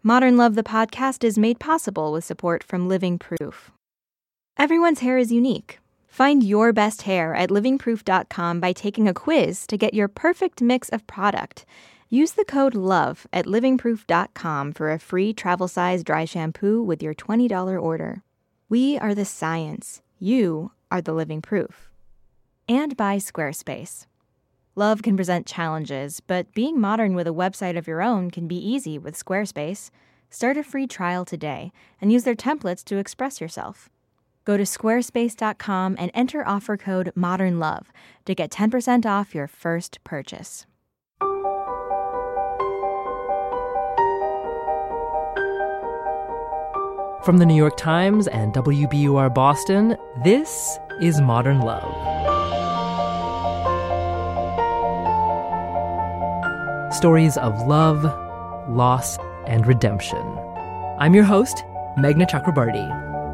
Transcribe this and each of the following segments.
Modern Love, the podcast, is made possible with support from Living Proof. Everyone's hair is unique. Find your best hair at livingproof.com by taking a quiz to get your perfect mix of product. Use the code LOVE at livingproof.com for a free travel-size dry shampoo with your $20 order. We are the science. You are the living proof. And by Squarespace. Love can present challenges, but being modern with a website of your own can be easy with Squarespace. Start a free trial today and use their templates to express yourself. Go to squarespace.com and enter offer code MODERNLOVE to get 10% off your first purchase. From the New York Times and WBUR Boston, this is Modern Love. Stories of love, loss, and redemption. I'm your host, Meghna Chakrabarty.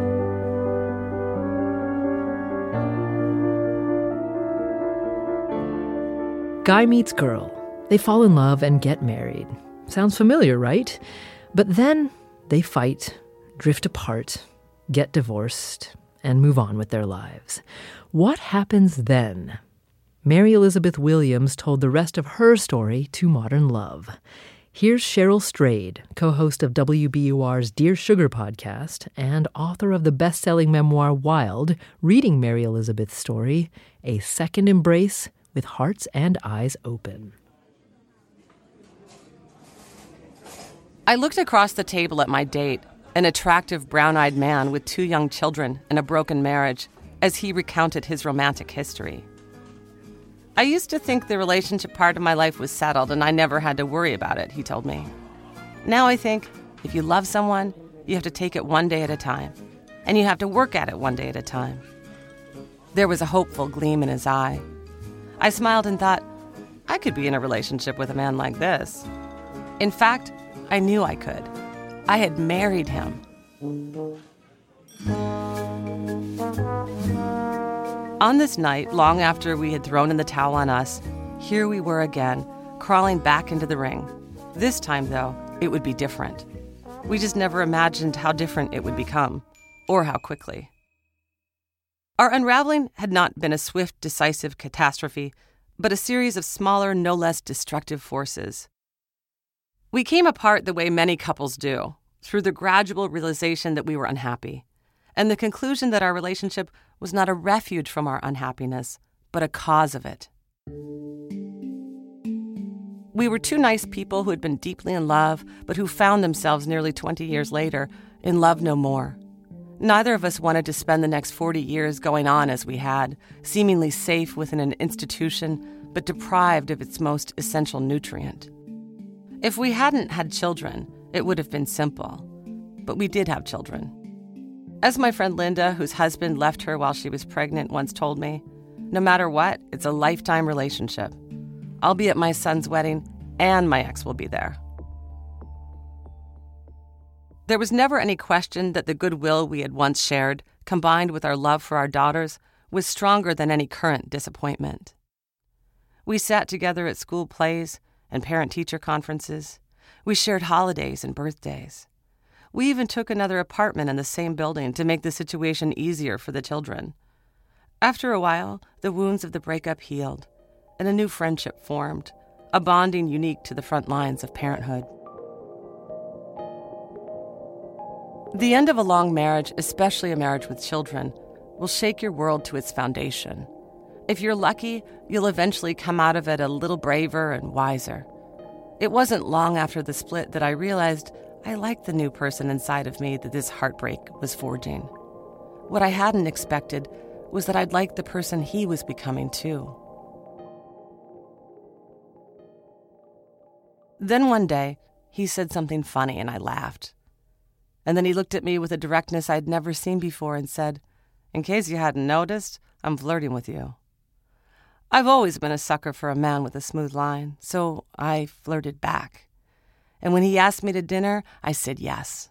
Guy meets girl. They fall in love and get married. Sounds familiar, right? But then they fight, drift apart, get divorced, and move on with their lives. What happens then? Mary Elizabeth Williams told the rest of her story to Modern Love. Here's Cheryl Strayed, co-host of WBUR's Dear Sugar podcast and author of the best-selling memoir Wild, reading Mary Elizabeth's story, A Second Embrace with Hearts and Eyes Open. I looked across the table at my date, an attractive brown-eyed man with 2 young children and a broken marriage, as he recounted his romantic history. I used to think the relationship part of my life was settled and I never had to worry about it, he told me. Now I think if you love someone, you have to take it one day at a time, and you have to work at it one day at a time. There was a hopeful gleam in his eye. I smiled and thought, I could be in a relationship with a man like this. In fact, I knew I could. I had married him. On this night, long after we had thrown in the towel on us, here we were again, crawling back into the ring. This time, though, it would be different. We just never imagined how different it would become, or how quickly. Our unraveling had not been a swift, decisive catastrophe, but a series of smaller, no less destructive forces. We came apart the way many couples do, through the gradual realization that we were unhappy, and the conclusion that our relationship was not a refuge from our unhappiness, but a cause of it. We were 2 nice people who had been deeply in love, but who found themselves nearly 20 years later in love no more. Neither of us wanted to spend the next 40 years going on as we had, seemingly safe within an institution, but deprived of its most essential nutrient. If we hadn't had children, it would have been simple. But we did have children. As my friend Linda, whose husband left her while she was pregnant, once told me, no matter what, it's a lifetime relationship. I'll be at my son's wedding, and my ex will be there. There was never any question that the goodwill we had once shared, combined with our love for our daughters, was stronger than any current disappointment. We sat together at school plays and parent-teacher conferences. We shared holidays and birthdays. We even took another apartment in the same building to make the situation easier for the children. After a while, the wounds of the breakup healed, and a new friendship formed, a bonding unique to the front lines of parenthood. The end of a long marriage, especially a marriage with children, will shake your world to its foundation. If you're lucky, you'll eventually come out of it a little braver and wiser. It wasn't long after the split that I realized I liked the new person inside of me that this heartbreak was forging. What I hadn't expected was that I'd like the person he was becoming too. Then one day, he said something funny and I laughed. And then he looked at me with a directness I'd never seen before and said, "In case you hadn't noticed, I'm flirting with you." I've always been a sucker for a man with a smooth line, so I flirted back. And when he asked me to dinner, I said yes.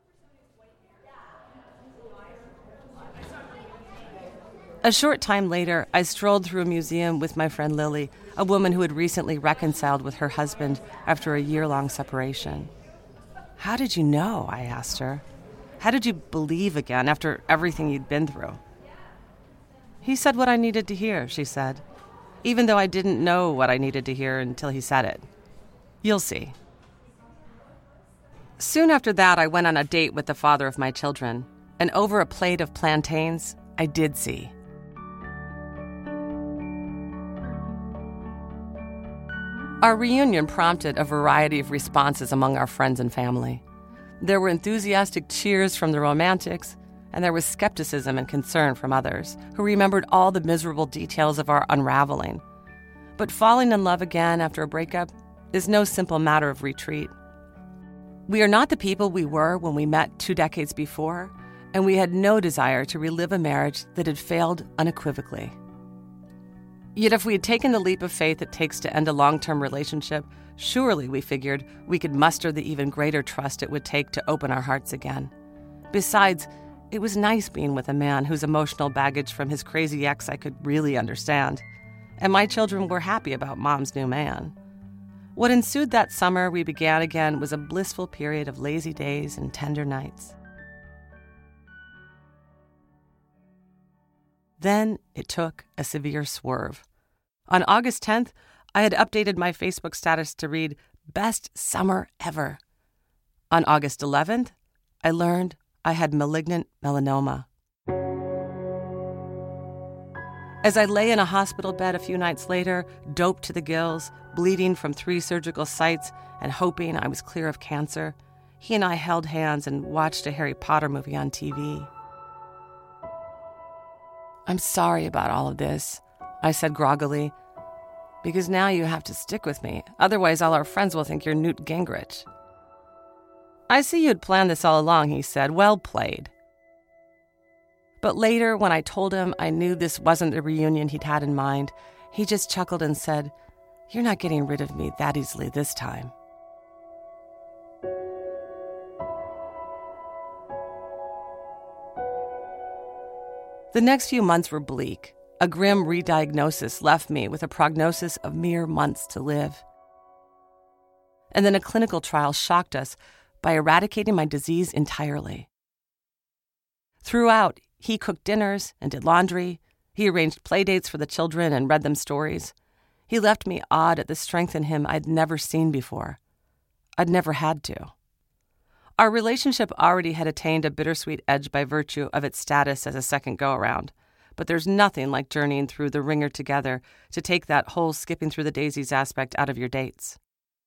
A short time later, I strolled through a museum with my friend Lily, a woman who had recently reconciled with her husband after a year-long separation. "How did you know?" I asked her. "How did you believe again after everything you'd been through?" "He said what I needed to hear," she said, even though I didn't know what I needed to hear until he said it. "You'll see." Soon after that, I went on a date with the father of my children, and over a plate of plantains, I did see. Our reunion prompted a variety of responses among our friends and family. There were enthusiastic cheers from the romantics, and there was skepticism and concern from others who remembered all the miserable details of our unraveling. But falling in love again after a breakup is no simple matter of retreat. We are not the people we were when we met 2 decades before, and we had no desire to relive a marriage that had failed unequivocally. Yet if we had taken the leap of faith it takes to end a long-term relationship, surely, we figured, we could muster the even greater trust it would take to open our hearts again. Besides, it was nice being with a man whose emotional baggage from his crazy ex I could really understand, and my children were happy about Mom's new man. What ensued that summer we began again was a blissful period of lazy days and tender nights. Then it took a severe swerve. On August 10th, I had updated my Facebook status to read, "Best summer ever." On August 11th, I learned I had malignant melanoma. As I lay in a hospital bed a few nights later, doped to the gills, bleeding from 3 surgical sites, and hoping I was clear of cancer, he and I held hands and watched a Harry Potter movie on TV. "I'm sorry about all of this," I said groggily, "because now you have to stick with me. Otherwise, all our friends will think you're Newt Gingrich." "I see you'd planned this all along," he said. "Well played." But later, when I told him I knew this wasn't the reunion he'd had in mind, he just chuckled and said, "You're not getting rid of me that easily this time." The next few months were bleak. A grim re-diagnosis left me with a prognosis of mere months to live. And then a clinical trial shocked us by eradicating my disease entirely. Throughout, he cooked dinners and did laundry. He arranged playdates for the children and read them stories. He left me awed at the strength in him I'd never seen before. I'd never had to. Our relationship already had attained a bittersweet edge by virtue of its status as a second go-around, but there's nothing like journeying through the ringer together to take that whole skipping through the daisies aspect out of your dates.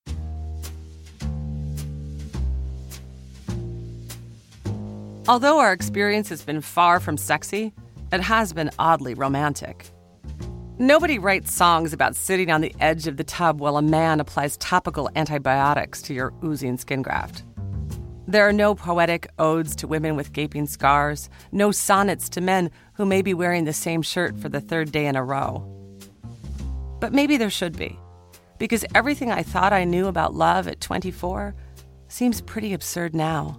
Although our experience has been far from sexy, it has been oddly romantic. Nobody writes songs about sitting on the edge of the tub while a man applies topical antibiotics to your oozing skin graft. There are no poetic odes to women with gaping scars, no sonnets to men who may be wearing the same shirt for the 3rd day in a row. But maybe there should be, because everything I thought I knew about love at 24 seems pretty absurd now.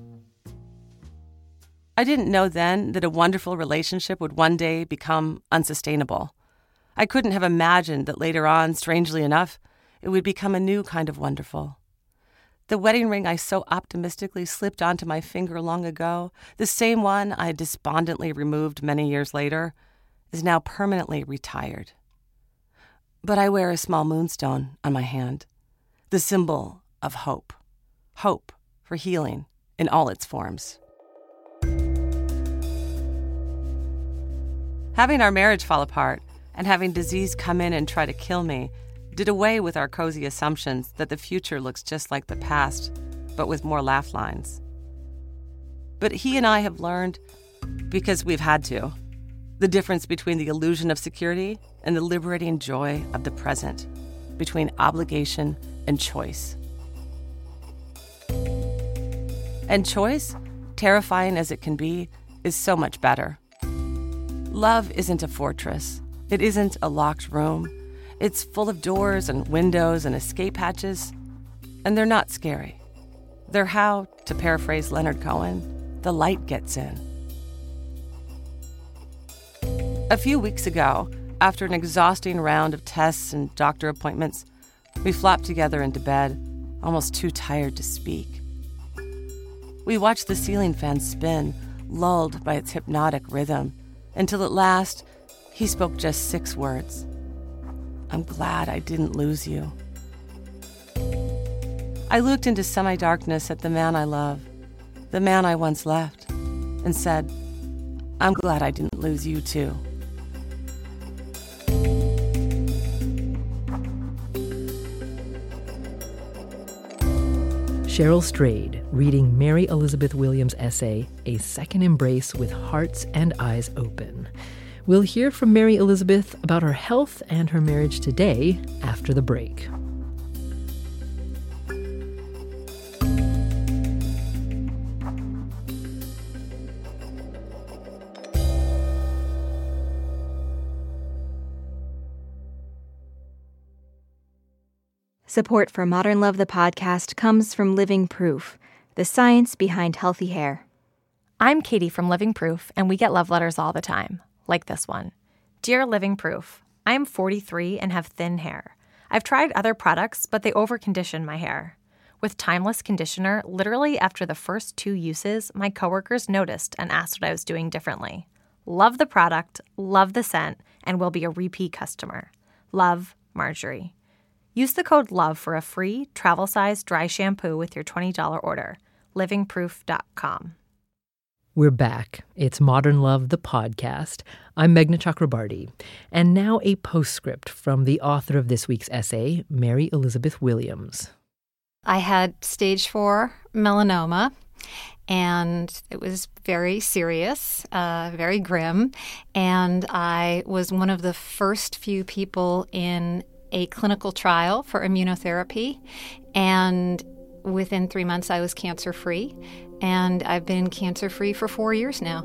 I didn't know then that a wonderful relationship would one day become unsustainable. I couldn't have imagined that later on, strangely enough, it would become a new kind of wonderful. The wedding ring I so optimistically slipped onto my finger long ago, the same one I despondently removed many years later, is now permanently retired. But I wear a small moonstone on my hand, the symbol of hope. Hope for healing in all its forms. Having our marriage fall apart and having disease come in and try to kill me did away with our cozy assumptions that the future looks just like the past, but with more laugh lines. But he and I have learned, because we've had to, the difference between the illusion of security and the liberating joy of the present, between obligation and choice. And choice, terrifying as it can be, is so much better. Love isn't a fortress. It isn't a locked room. It's full of doors and windows and escape hatches, and they're not scary. They're how, to paraphrase Leonard Cohen, the light gets in. A few weeks ago, after an exhausting round of tests and doctor appointments, we flopped together into bed, almost too tired to speak. We watched the ceiling fan spin, lulled by its hypnotic rhythm, until at last he spoke just 6 words. "I'm glad I didn't lose you." I looked into semi-darkness at the man I love, the man I once left, and said, "I'm glad I didn't lose you too." Cheryl Strayed reading Mary Elizabeth Williams' essay, A Second Embrace with Hearts and Eyes Open. We'll hear from Mary Elizabeth about her health and her marriage today after the break. Support for Modern Love the podcast comes from Living Proof, the science behind healthy hair. I'm Katie from Living Proof, and we get love letters all the time, like this one. Dear Living Proof, I am 43 and have thin hair. I've tried other products, but they over-condition my hair. With Timeless Conditioner, literally after the first 2 uses, my coworkers noticed and asked what I was doing differently. Love the product, love the scent, and will be a repeat customer. Love, Marjorie. Use the code LOVE for a free travel-size dry shampoo with your $20 order. livingproof.com. We're back. It's Modern Love, the podcast. I'm Meghna Chakrabarti. And now a postscript from the author of this week's essay, Mary Elizabeth Williams. I had stage 4 melanoma, and it was very serious, very grim. And I was one of the first few people in a clinical trial for immunotherapy, and within 3 months I was cancer-free, and I've been cancer-free for 4 years now.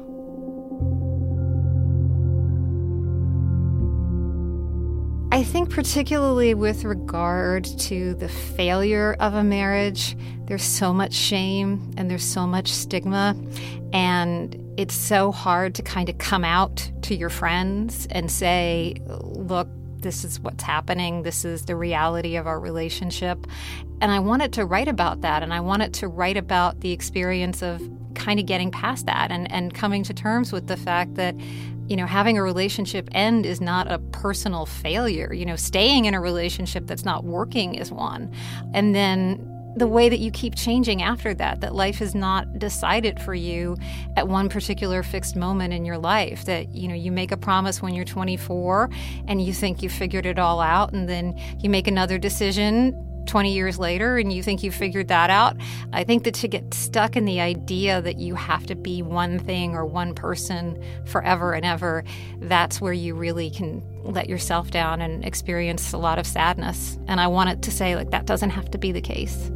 I think particularly with regard to the failure of a marriage, there's so much shame and there's so much stigma, and it's so hard to kind of come out to your friends and say, look, this is what's happening. This is the reality of our relationship. And I wanted to write about that. And I wanted to write about the experience of kind of getting past that and coming to terms with the fact that, you know, having a relationship end is not a personal failure. You know, staying in a relationship that's not working is one. And then the way that you keep changing after that, that life is not decided for you at one particular fixed moment in your life, that, you know, you make a promise when you're 24 and you think you figured it all out, and then you make another decision 20 years later and you think you figured that out. I think that to get stuck in the idea that you have to be one thing or one person forever and ever, that's where you really can let yourself down and experience a lot of sadness. And I wanted to say, like, that doesn't have to be the case.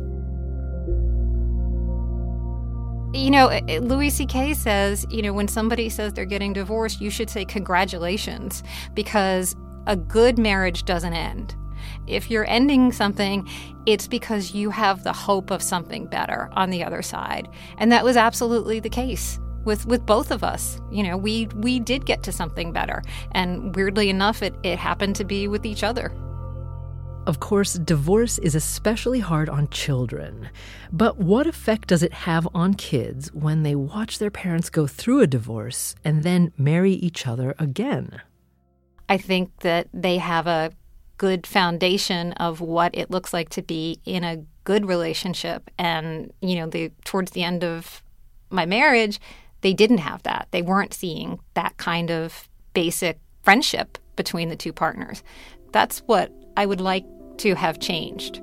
You know, Louis C.K. says, you know, when somebody says they're getting divorced, you should say congratulations, because a good marriage doesn't end. If you're ending something, it's because you have the hope of something better on the other side. And that was absolutely the case with both of us. You know, we did get to something better. And weirdly enough, it happened to be with each other. Of course, divorce is especially hard on children. But what effect does it have on kids when they watch their parents go through a divorce and then marry each other again? I think that they have a good foundation of what it looks like to be in a good relationship. And, you know, towards the end of my marriage, they didn't have that. They weren't seeing that kind of basic friendship between the two partners. That's what I would like to have changed.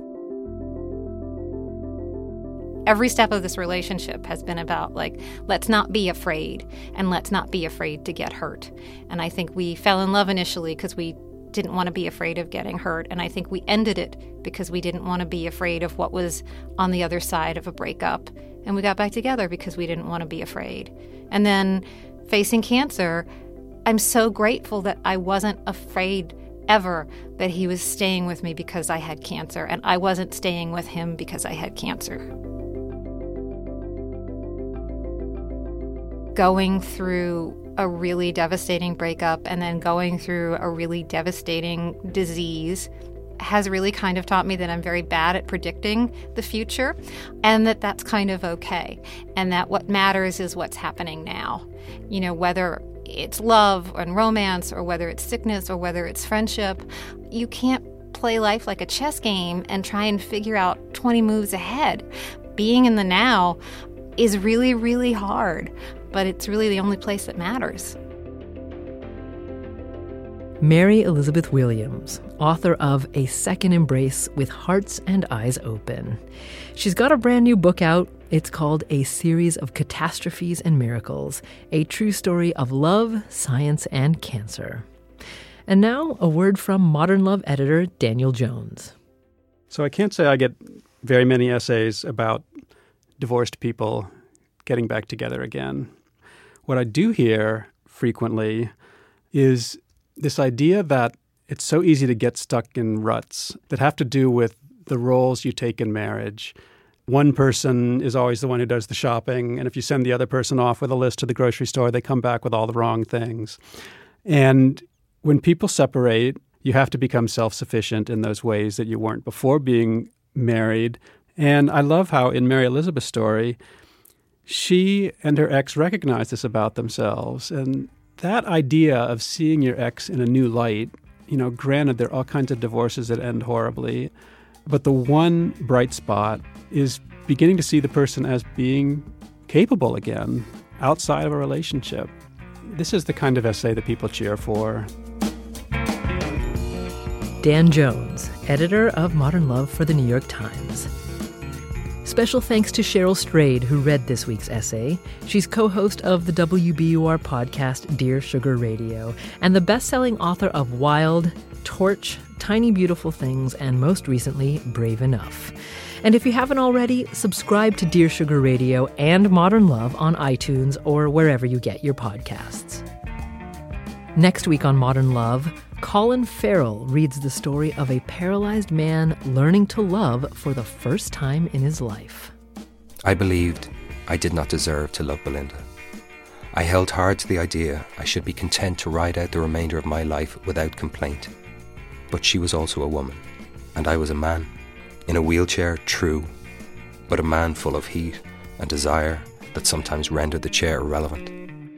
Every step of this relationship has been about, like, let's not be afraid, and let's not be afraid to get hurt. And I think we fell in love initially because we didn't want to be afraid of getting hurt. And I think we ended it because we didn't want to be afraid of what was on the other side of a breakup. And we got back together because we didn't want to be afraid. And then facing cancer, I'm so grateful that I wasn't afraid ever that he was staying with me because I had cancer, and I wasn't staying with him because I had cancer. Going through a really devastating breakup and then going through a really devastating disease has really kind of taught me that I'm very bad at predicting the future, and that that's kind of okay, and that what matters is what's happening now. You know, whether it's love and romance, or whether it's sickness, or whether it's friendship, you can't play life like a chess game and try and figure out 20 moves ahead. Being in the now is really, really hard, but it's really the only place that matters. Mary Elizabeth Williams, author of A Second Embrace with Hearts and Eyes Open. She's got a brand new book out. It's called A Series of Catastrophes and Miracles, a true story of love, science, and cancer. And now, a word from Modern Love editor Daniel Jones. So I can't say I get very many essays about divorced people getting back together again. What I do hear frequently is this idea that it's so easy to get stuck in ruts that have to do with the roles you take in marriage. One person is always the one who does the shopping, and if you send the other person off with a list to the grocery store, they come back with all the wrong things. And when people separate, you have to become self-sufficient in those ways that you weren't before being married. And I love how in Mary Elizabeth's story, she and her ex recognize this about themselves. And that idea of seeing your ex in a new light, you know, granted, there are all kinds of divorces that end horribly, but the one bright spot is beginning to see the person as being capable again outside of a relationship. This is the kind of essay that people cheer for. Dan Jones, editor of Modern Love for the New York Times. Special thanks to Cheryl Strayed, who read this week's essay. She's co-host of the WBUR podcast Dear Sugar Radio, and the best-selling author of Wild, Torch, Tiny Beautiful Things, and most recently, Brave Enough. And if you haven't already, subscribe to Dear Sugar Radio and Modern Love on iTunes or wherever you get your podcasts. Next week on Modern Love, Colin Farrell reads the story of a paralyzed man learning to love for the first time in his life. I believed I did not deserve to love Belinda. I held hard to the idea I should be content to ride out the remainder of my life without complaint. But she was also a woman, and I was a man. In a wheelchair, true, but a man full of heat and desire that sometimes rendered the chair irrelevant.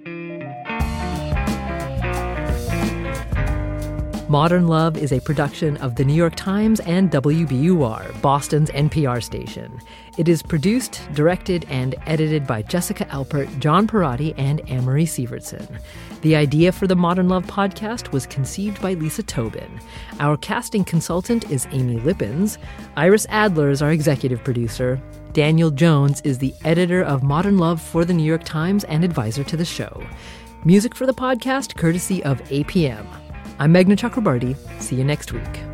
Modern Love is a production of The New York Times and WBUR, Boston's NPR station. It is produced, directed, and edited by Jessica Alpert, John Perotti, and Anne-Marie Sievertson. The idea for the Modern Love podcast was conceived by Lisa Tobin. Our casting consultant is Amy Lippins. Iris Adler is our executive producer. Daniel Jones is the editor of Modern Love for The New York Times and advisor to the show. Music for the podcast courtesy of APM. I'm Meghna Chakrabarti. See you next week.